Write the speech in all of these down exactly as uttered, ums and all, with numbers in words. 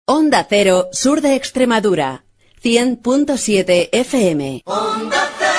Onda Cero, Sur de Extremadura, cien punto siete F M. Onda Cero.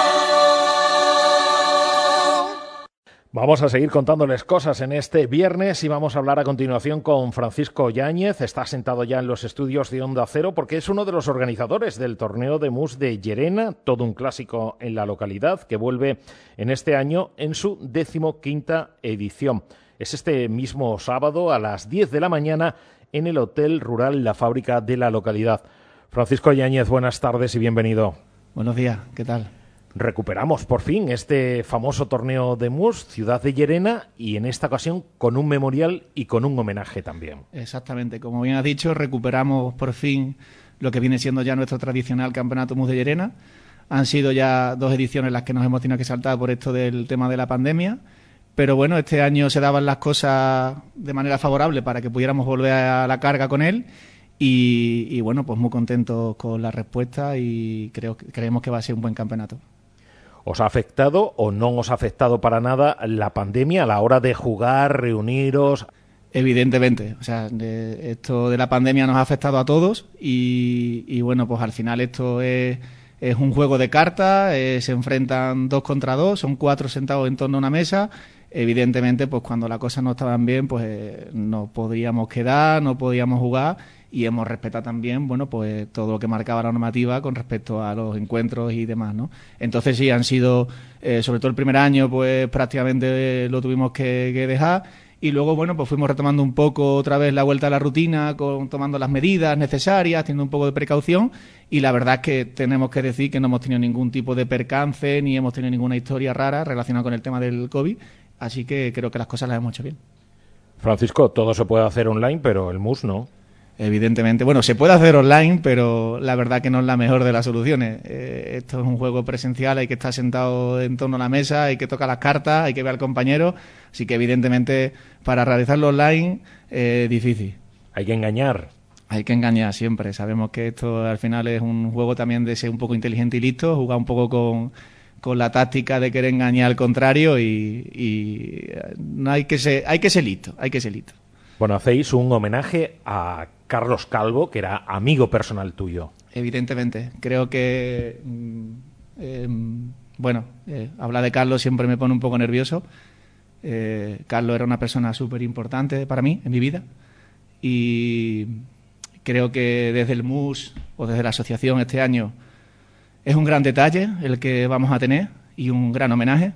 Vamos a seguir contándoles cosas en este viernes y vamos a hablar a continuación con Francisco Yáñez. Está sentado ya en los estudios de Onda Cero porque es uno de los organizadores del torneo de mus de Llerena, todo un clásico en la localidad que vuelve en este año en su decimoquinta edición. Es este mismo sábado a las diez de la mañana en el Hotel Rural La Fábrica de la localidad. Francisco Yáñez, buenas tardes y bienvenido. Buenos días, ¿qué tal? Recuperamos por fin este famoso torneo de mus, Ciudad de Llerena, y en esta ocasión con un memorial y con un homenaje también. Exactamente, como bien has dicho, recuperamos por fin lo que viene siendo ya nuestro tradicional Campeonato Mus de Llerena. Han sido ya dos ediciones las que nos hemos tenido que saltar por esto del tema de la pandemia, pero bueno, este año se daban las cosas de manera favorable para que pudiéramos volver a la carga con él. Y, y bueno, pues muy contentos con la respuesta y creo creemos que va a ser un buen campeonato. ¿Os ha afectado o no os ha afectado para nada la pandemia a la hora de jugar, reuniros? Evidentemente, o sea, de, esto de la pandemia nos ha afectado a todos y, y bueno, pues al final esto es, es un juego de cartas, eh, se enfrentan dos contra dos, son cuatro sentados en torno a una mesa. Evidentemente, pues cuando las cosas no estaban bien, pues eh, no podíamos quedar, no podíamos jugar. Y hemos respetado también, bueno, pues todo lo que marcaba la normativa con respecto a los encuentros y demás, ¿no? Entonces sí, han sido, eh, sobre todo el primer año, pues prácticamente lo tuvimos que, que dejar. Y luego, bueno, pues fuimos retomando un poco otra vez la vuelta a la rutina, con, tomando las medidas necesarias, teniendo un poco de precaución. Y la verdad es que tenemos que decir que no hemos tenido ningún tipo de percance, ni hemos tenido ninguna historia rara relacionada con el tema del COVID. Así que creo que las cosas las hemos hecho bien. Francisco, todo se puede hacer online, pero el mus no. Evidentemente, bueno, se puede hacer online, pero la verdad que no es la mejor de las soluciones. Eh, esto es un juego presencial, hay que estar sentado en torno a la mesa, hay que tocar las cartas, hay que ver al compañero, así que evidentemente para realizarlo online es eh, difícil. Hay que engañar. Hay que engañar siempre, sabemos que esto al final es un juego también de ser un poco inteligente y listo, jugar un poco con, con la táctica de querer engañar al contrario y, y no hay que ser, hay que ser listo, hay que ser listo. Bueno, hacéis un homenaje a Carlos Calvo, que era amigo personal tuyo. Evidentemente. Creo que, eh, bueno, eh, hablar de Carlos siempre me pone un poco nervioso. Eh, Carlos era una persona súper importante para mí, en mi vida. Y creo que desde el mus o desde la asociación este año es un gran detalle el que vamos a tener y un gran homenaje.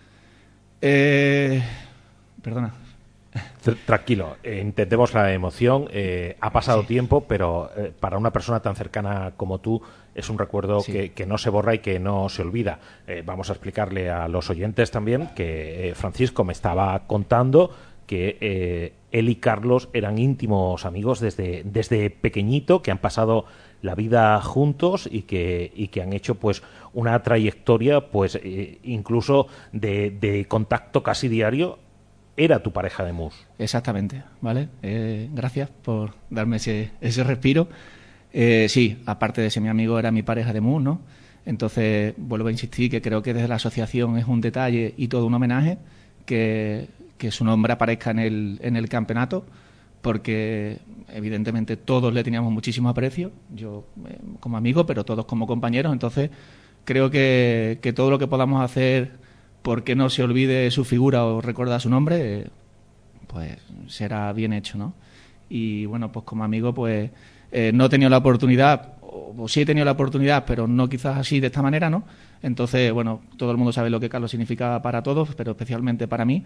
Eh, perdona. Tranquilo, eh, entendemos la emoción, eh, ha pasado sí. tiempo, pero eh, para una persona tan cercana como tú es un recuerdo sí. que, que no se borra y que no se olvida. Eh, vamos a explicarle a los oyentes también que eh, Francisco me estaba contando que eh, él y Carlos eran íntimos amigos desde, desde pequeñito, que han pasado la vida juntos y que, y que han hecho pues una trayectoria pues eh, incluso de, de contacto casi diario. Era tu pareja de mus. Exactamente, ¿vale? Eh, gracias por darme ese, ese respiro. Eh, sí, aparte de ser mi amigo, era mi pareja de mus, ¿no? Entonces, vuelvo a insistir que creo que desde la asociación es un detalle y todo un homenaje que, que su nombre aparezca en el, en el campeonato, porque evidentemente todos le teníamos muchísimo aprecio, yo eh, como amigo, pero todos como compañeros. Entonces, creo que, que todo lo que podamos hacer porque no se olvide su figura o recuerda su nombre, pues será bien hecho, ¿no? Y bueno, pues como amigo, pues eh, no he tenido la oportunidad, o, o sí he tenido la oportunidad, pero no quizás así de esta manera, ¿no? Entonces, bueno, todo el mundo sabe lo que Carlos significa para todos, pero especialmente para mí.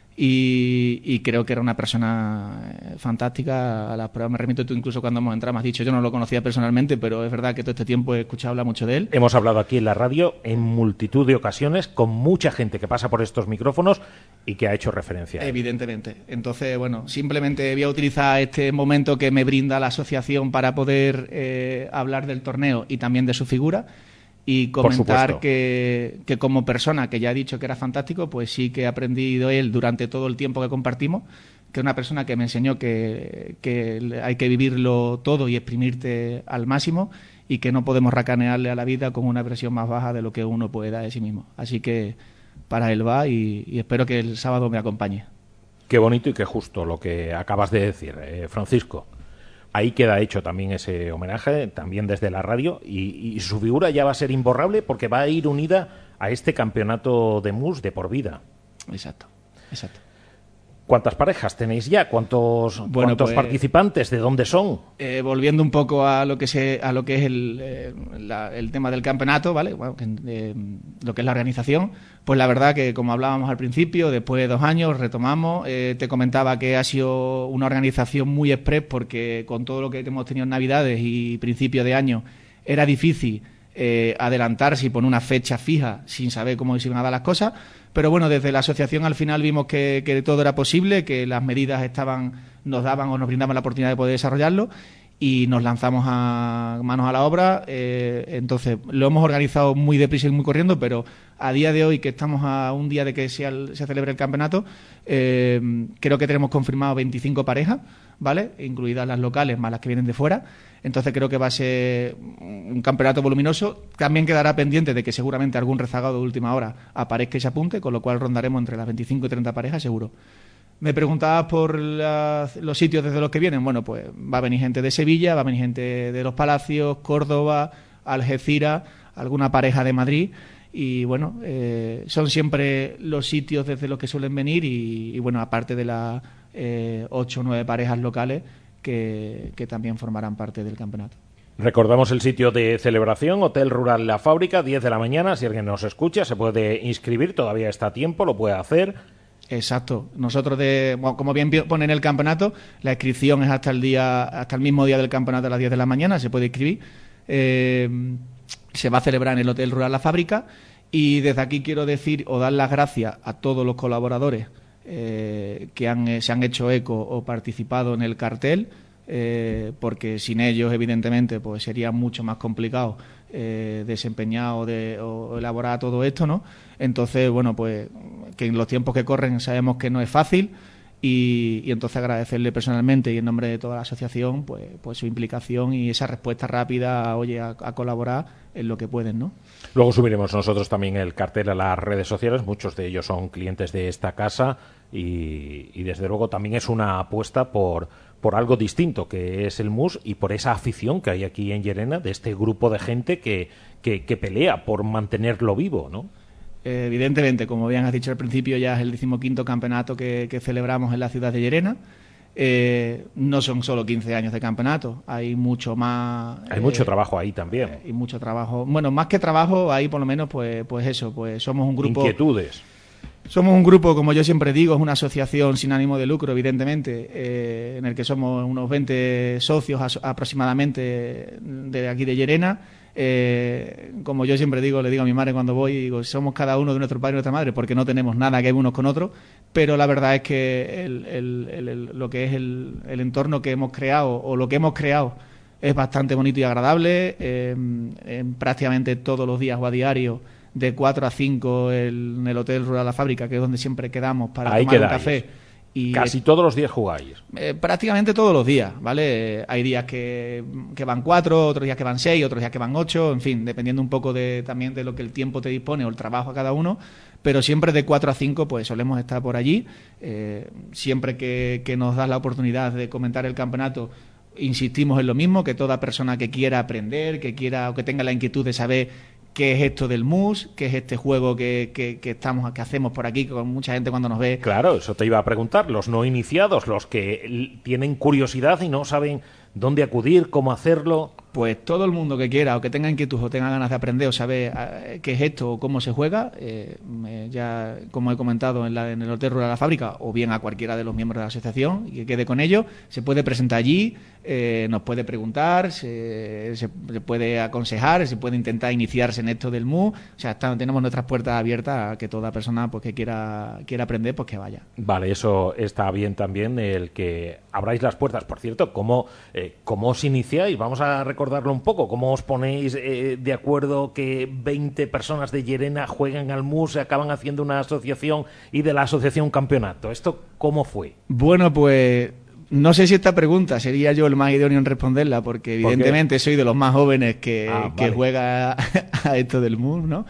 Y, y creo que era una persona fantástica. A las pruebas me remito, tú incluso cuando hemos entrado me has dicho, yo no lo conocía personalmente, pero es verdad que todo este tiempo he escuchado hablar mucho de él. Hemos hablado aquí en la radio en multitud de ocasiones con mucha gente que pasa por estos micrófonos y que ha hecho referencia a él. Evidentemente. Entonces, bueno, simplemente voy a utilizar este momento que me brinda la asociación para poder eh, hablar del torneo y también de su figura. Y comentar que, que como persona, que ya he dicho que era fantástico, pues sí que he aprendido él durante todo el tiempo que compartimos, que es una persona que me enseñó que, que hay que vivirlo todo y exprimirte al máximo y que no podemos racanearle a la vida con una presión más baja de lo que uno puede dar de sí mismo. Así que para él va y, y espero que el sábado me acompañe. Qué bonito y qué justo lo que acabas de decir, eh, Francisco. Ahí queda hecho también ese homenaje, también desde la radio, y, y su figura ya va a ser imborrable porque va a ir unida a este campeonato de mus de por vida. Exacto, exacto. ¿Cuántas parejas tenéis ya? ¿Cuántos, bueno, ¿cuántos pues, participantes? ¿De dónde son? Eh, volviendo un poco a lo que se, a lo que es el, eh, la, el tema del campeonato, ¿vale? Bueno, eh, lo que es la organización, pues la verdad que como hablábamos al principio, después de dos años retomamos. Eh, te comentaba que ha sido una organización muy express porque con todo lo que hemos tenido en Navidades y principio de año era difícil eh, adelantarse y poner una fecha fija sin saber cómo se iban a dar las cosas. Pero bueno, desde la asociación al final vimos que, que todo era posible, que las medidas estaban, nos daban o nos brindaban la oportunidad de poder desarrollarlo y nos lanzamos a manos a la obra. Eh, entonces lo hemos organizado muy deprisa y muy corriendo, pero a día de hoy, que estamos a un día de que sea el, se celebre el campeonato, eh, creo que tenemos confirmado veinticinco parejas, ¿vale? Incluidas las locales más las que vienen de fuera. Entonces creo que va a ser un campeonato voluminoso. También quedará pendiente de que seguramente algún rezagado de última hora aparezca y se apunte, con lo cual rondaremos entre las veinticinco y treinta parejas seguro. Me preguntabas por las, los sitios desde los que vienen. Bueno, pues va a venir gente de Sevilla, va a venir gente de Los Palacios, Córdoba, Algeciras, alguna pareja de Madrid. Y bueno, eh, son siempre los sitios desde los que suelen venir y, y bueno, aparte de las eh, ocho o nueve parejas locales que, que también formarán parte del campeonato. Recordamos el sitio de celebración, Hotel Rural La Fábrica, diez de la mañana. Si alguien nos escucha, se puede inscribir, todavía está a tiempo, lo puede hacer. Exacto. Nosotros, de, bueno, como bien pone en el campeonato, la inscripción es hasta el día, hasta el mismo día del campeonato a las diez de la mañana, se puede inscribir. Eh, se va a celebrar en el Hotel Rural La Fábrica y desde aquí quiero decir o dar las gracias a todos los colaboradores eh, que han, eh, se han hecho eco o participado en el cartel, eh, porque sin ellos evidentemente pues sería mucho más complicado eh, desempeñar o, de, o elaborar todo esto, ¿no? Entonces, bueno, pues que en los tiempos que corren sabemos que no es fácil. Y, y entonces agradecerle personalmente y en nombre de toda la asociación pues, pues su implicación y esa respuesta rápida, oye, a, a colaborar en lo que pueden, ¿no? Luego subiremos nosotros también el cartel a las redes sociales, muchos de ellos son clientes de esta casa y, y desde luego también es una apuesta por, por algo distinto que es el mus y por esa afición que hay aquí en Llerena de este grupo de gente que, que, que pelea por mantenerlo vivo, ¿no? Eh, evidentemente, como bien has dicho al principio, ya es el decimoquinto campeonato que, que celebramos en la ciudad de Llerena. Eh, no son solo quince años de campeonato, hay mucho más. Hay eh, mucho trabajo ahí también. Eh, y mucho trabajo. Bueno, más que trabajo, ahí por lo menos, pues, pues eso, pues somos un grupo. Inquietudes. Somos un grupo, como yo siempre digo, es una asociación sin ánimo de lucro, evidentemente, eh, en el que somos unos veinte socios as- aproximadamente de aquí de Llerena. Eh, como yo siempre digo, le digo a mi madre cuando voy, digo, somos cada uno de nuestro padre y nuestra madre, porque no tenemos nada que ver unos con otros, pero la verdad es que el, el, el, el, lo que es el, el entorno que hemos creado, o lo que hemos creado, es bastante bonito y agradable. Eh, en prácticamente todos los días o a diario, de cuatro a cinco el, en el Hotel Rural La Fábrica, que es donde siempre quedamos para Ahí tomar un quedáis. café. Y casi todos los días jugáis. Eh, prácticamente todos los días, ¿vale? Eh, hay días que, que van cuatro, otros días que van seis, otros días que van ocho, en fin, dependiendo un poco de también de lo que el tiempo te dispone o el trabajo a cada uno, pero siempre de cuatro a cinco pues solemos estar por allí. Eh, siempre que, que nos das la oportunidad de comentar el campeonato, insistimos en lo mismo, que toda persona que quiera aprender, que quiera o que tenga la inquietud de saber qué es esto del mus, qué es este juego que, que, que estamos que hacemos por aquí, con mucha gente cuando nos ve. Claro, eso te iba a preguntar, los no iniciados, los que l- tienen curiosidad y no saben dónde acudir, cómo hacerlo. Pues todo el mundo que quiera o que tenga inquietud o tenga ganas de aprender o saber eh, qué es esto o cómo se juega, eh, eh, ya como he comentado en, la, en el Hotel Rural La Fábrica, o bien a cualquiera de los miembros de la asociación y que quede con ello, se puede presentar allí, eh, nos puede preguntar, se, se, se puede aconsejar, se puede intentar iniciarse en esto del M U. O sea, está, tenemos nuestras puertas abiertas a que toda persona pues que quiera, quiera aprender, pues que vaya. Vale, eso está bien también, el que abráis las puertas. Por cierto, ¿cómo, eh, cómo os iniciáis? Vamos a recordar recordarlo un poco. ¿Cómo os ponéis eh, de acuerdo que veinte personas de Llerena juegan al M U S, acaban haciendo una asociación y de la asociación un campeonato? ¿Esto cómo fue? Bueno, pues no sé si esta pregunta sería yo el más idóneo en responderla, porque evidentemente soy de los más jóvenes que, ah, vale. que juega a esto del M U S, ¿no?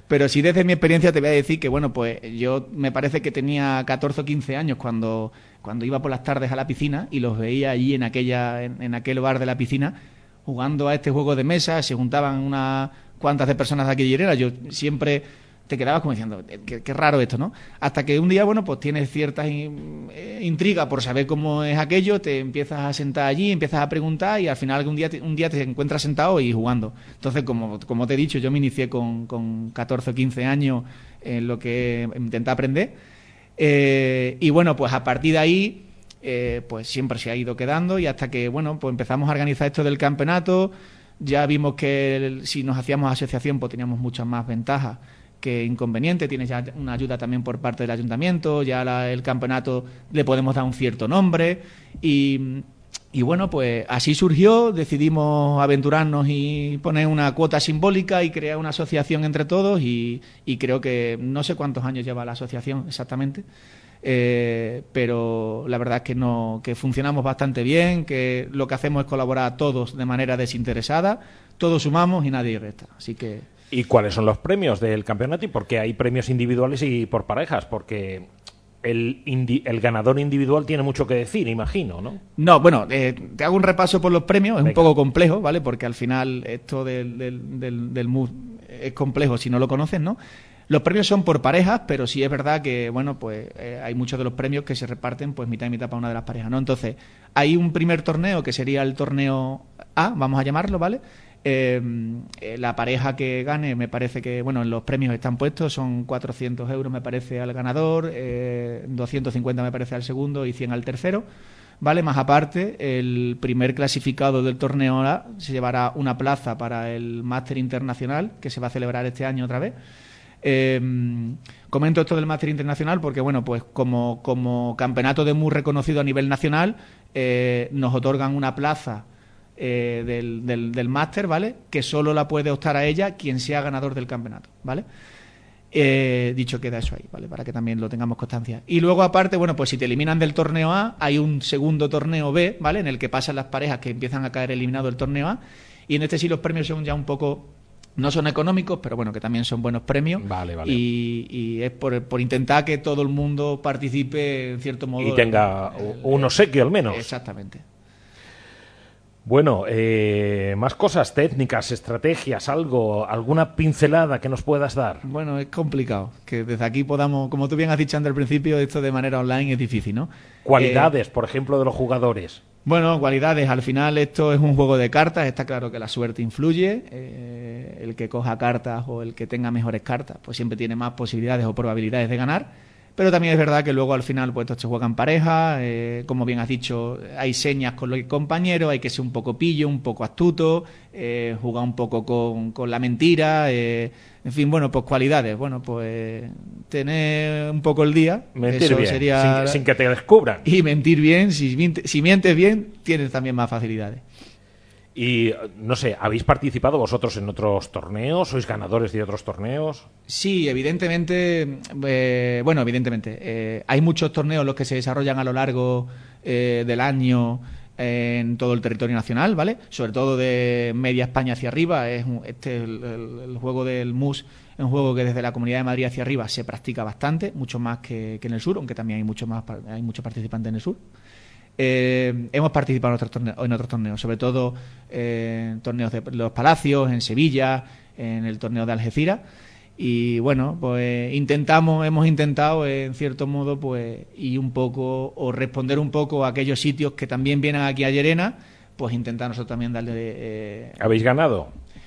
Pero sí, desde mi experiencia te voy a decir que, bueno, pues yo me parece que tenía catorce o quince años cuando, cuando iba por las tardes a la piscina y los veía allí en aquella en, en aquel bar de la piscina jugando a este juego de mesa. Se juntaban unas cuantas de personas de aquí de Llerena. Yo siempre te quedabas como diciendo, qué, qué raro esto, ¿no? Hasta que un día, bueno, pues tienes ciertas in, eh, intrigas por saber cómo es aquello, te empiezas a sentar allí, empiezas a preguntar y al final un día te, un día te encuentras sentado y jugando. Entonces, como, como te he dicho, yo me inicié con, con catorce o quince años en lo que intenté aprender. Eh, y bueno, pues a partir de ahí, eh, pues siempre se ha ido quedando y hasta que, bueno, pues empezamos a organizar esto del campeonato. Ya vimos que el, si nos hacíamos asociación, pues teníamos muchas más ventajas que inconveniente. Tienes ya una ayuda también por parte del ayuntamiento, ya la, el campeonato le podemos dar un cierto nombre y, y bueno, pues así surgió, decidimos aventurarnos y poner una cuota simbólica y crear una asociación entre todos y, y creo que no sé cuántos años lleva la asociación exactamente, eh, pero la verdad es que, no, que funcionamos bastante bien, que lo que hacemos es colaborar todos de manera desinteresada, todos sumamos y nadie resta, así que... ¿Y cuáles son los premios del campeonato? ¿Y por qué hay premios individuales y por parejas? Porque el, indi el ganador individual tiene mucho que decir, imagino, ¿no? No, bueno, eh, te hago un repaso por los premios. Es Venga. Un poco complejo, ¿vale? Porque al final esto del, del, del, del M U S es complejo si no lo conoces, ¿no? Los premios son por parejas, pero sí es verdad que, bueno, pues eh, hay muchos de los premios que se reparten pues mitad y mitad para una de las parejas, ¿no? Entonces, hay un primer torneo que sería el torneo A, vamos a llamarlo, ¿vale? Eh, eh, la pareja que gane, me parece que, bueno, en los premios están puestos, son cuatrocientos euros me parece al ganador, eh, doscientos cincuenta me parece al segundo y cien al tercero, ¿vale? Más aparte, el primer clasificado del torneo A se llevará una plaza para el Máster Internacional, que se va a celebrar este año otra vez. Eh, comento esto del Máster Internacional porque, bueno, pues como, como campeonato de M U reconocido a nivel nacional, eh, nos otorgan una plaza Eh, del, del, del máster, ¿vale? Que solo la puede optar a ella quien sea ganador del campeonato, ¿vale? Eh, dicho queda eso ahí, ¿vale? Para que también lo tengamos constancia. Y luego, aparte, bueno, pues si te eliminan del torneo A, hay un segundo torneo B, ¿vale? En el que pasan las parejas que empiezan a caer eliminados del torneo A. Y en este sí los premios son ya un poco... No son económicos, pero bueno, que también son buenos premios. Vale, vale. Y, y es por, por intentar que todo el mundo participe en cierto modo. Y tenga el, el, un obsequio al menos. Exactamente. Bueno, eh, más cosas técnicas, estrategias, algo, alguna pincelada que nos puedas dar. Bueno, es complicado, que desde aquí podamos, como tú bien has dicho antes al principio, esto de manera online es difícil, ¿no? Cualidades, eh, por ejemplo, de los jugadores. Bueno, cualidades, al final esto es un juego de cartas, está claro que la suerte influye, eh, el que coja cartas o el que tenga mejores cartas, pues siempre tiene más posibilidades o probabilidades de ganar. Pero también es verdad que luego al final pues esto se juega en pareja, eh, como bien has dicho, hay señas con los compañeros, hay que ser un poco pillo, un poco astuto, eh, jugar un poco con, con la mentira, eh, en fin, bueno, pues cualidades, bueno, pues tener un poco el día, mentir eso bien, sería... sin, sin que te descubran. Y mentir bien, si, si mientes bien, tienes también más facilidades. Y, no sé, ¿habéis participado vosotros en otros torneos? ¿Sois ganadores de otros torneos? Sí, evidentemente, eh, bueno, evidentemente, eh, hay muchos torneos los que se desarrollan a lo largo eh, del año eh, en todo el territorio nacional, ¿vale? Sobre todo de media España hacia arriba, es un, este el, el, el juego del M U S es un juego que desde la Comunidad de Madrid hacia arriba se practica bastante, mucho más que, que en el sur, aunque también hay mucho más, hay muchos participantes en el sur. Eh, hemos participado en otros torneos, en otros torneos, sobre todo eh, en torneos de los Palacios, en Sevilla, en el torneo de Algeciras. Y bueno, pues intentamos, hemos intentado en cierto modo, pues y un poco, o responder un poco a aquellos sitios que también vienen aquí a Llerena, pues intentar nosotros también darle... Eh, ¿Habéis ganado?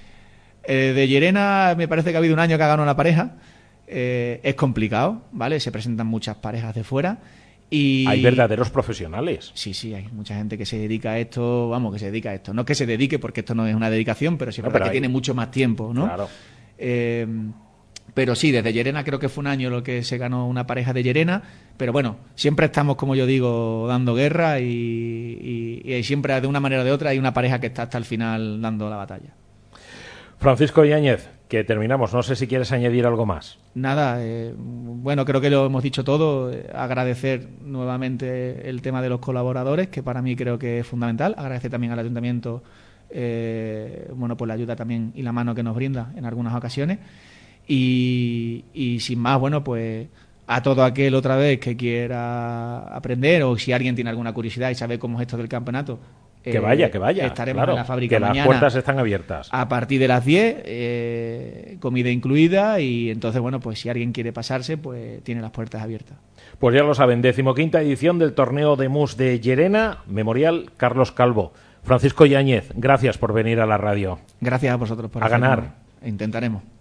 Eh, de Llerena me parece que ha habido un año que ha ganado la pareja. Eh, es complicado, ¿vale? Se presentan muchas parejas de fuera. Y... Hay verdaderos profesionales. Sí, sí, hay mucha gente que se dedica a esto, vamos, que se dedica a esto. No que se dedique, porque esto no es una dedicación, pero sí es no, verdad pero que hay... tiene mucho más tiempo, ¿no? Claro. Eh, pero sí, desde Llerena creo que fue un año lo que se ganó una pareja de Llerena, pero bueno, siempre estamos, como yo digo, dando guerra y, y, y siempre de una manera o de otra hay una pareja que está hasta el final dando la batalla. Francisco Yáñez, que terminamos. No sé si quieres añadir algo más. Nada, eh, bueno, creo que lo hemos dicho todo. Eh, agradecer nuevamente el tema de los colaboradores, que para mí creo que es fundamental. Agradecer también al Ayuntamiento, eh, bueno, pues la ayuda también y la mano que nos brinda en algunas ocasiones. Y, y sin más, bueno, pues a todo aquel otra vez que quiera aprender, o si alguien tiene alguna curiosidad y sabe cómo es esto del campeonato, que vaya, que vaya. Estaremos claro, en la fábrica que mañana. Las puertas están abiertas. A partir de las diez, eh, comida incluida, y entonces, bueno, pues si alguien quiere pasarse, pues tiene las puertas abiertas. Pues ya lo saben, decimoquinta edición del torneo de mus de Llerena, Memorial Carlos Calvo. Francisco Yáñez, gracias por venir a la radio. Gracias a vosotros por a hacerlo. ganar. Intentaremos.